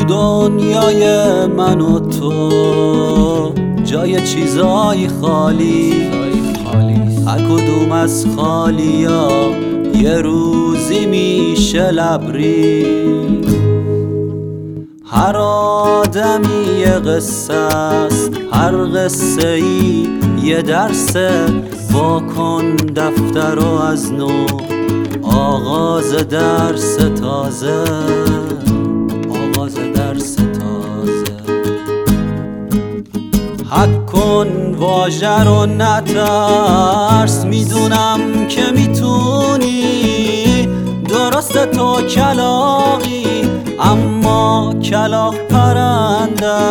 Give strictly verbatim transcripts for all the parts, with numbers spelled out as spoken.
دنیای من و تو جای چیزای خالی، هر کدوم از خالیا یه روزی میشه لبریز. هر آدمی یه قصه است، هر قصه ای یه درسه. واکن دفتر رو از نو، آغاز درس تازه، آغاز درس تازه. حک کن واژه رو نترس، میدونم که میتونی. درسته تو کلاغی اما کلاغ پرنده.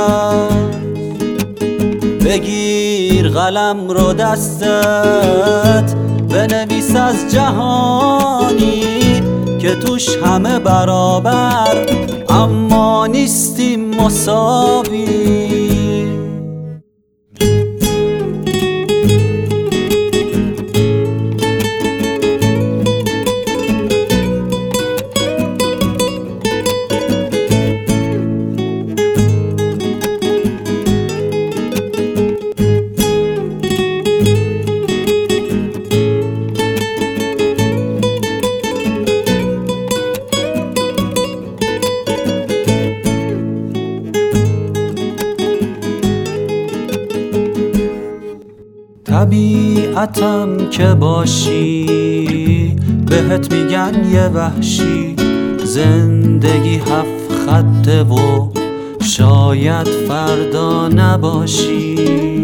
بگیر قلم رو دستت، بنویس از جهانی که توش همه برابر اما نیستیم مساوی. طبیعتم که باشی، بهت میگن یه وحشی. زندگی هفت خطه و شاید فردا نباشی.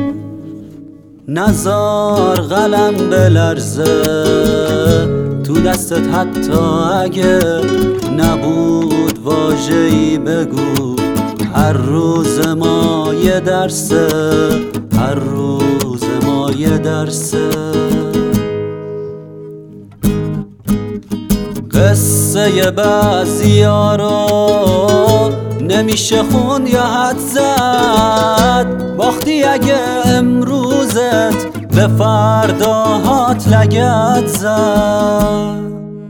نزار قلم بلرزه تو دستت حتی اگه نبود واژه‌ای بگو. هر روز ما یه درسه، هر روز ما یه درسه. قصه بعضیا رو نمیشه خون یا حد زد. باختی اگه امروزت به فرداهات لگد زد.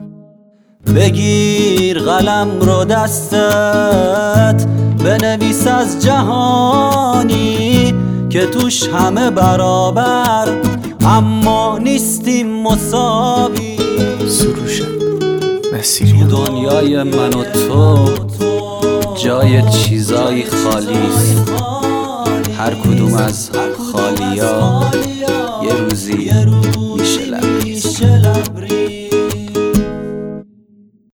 بگیر قلم رو دستت، بنویس از جهانی که توش همه برابر اما نیستیم مساوی. سروش مسیری تو دنیای من و تو جای چیزای خالیست. هر کدوم از خالیا یه روزی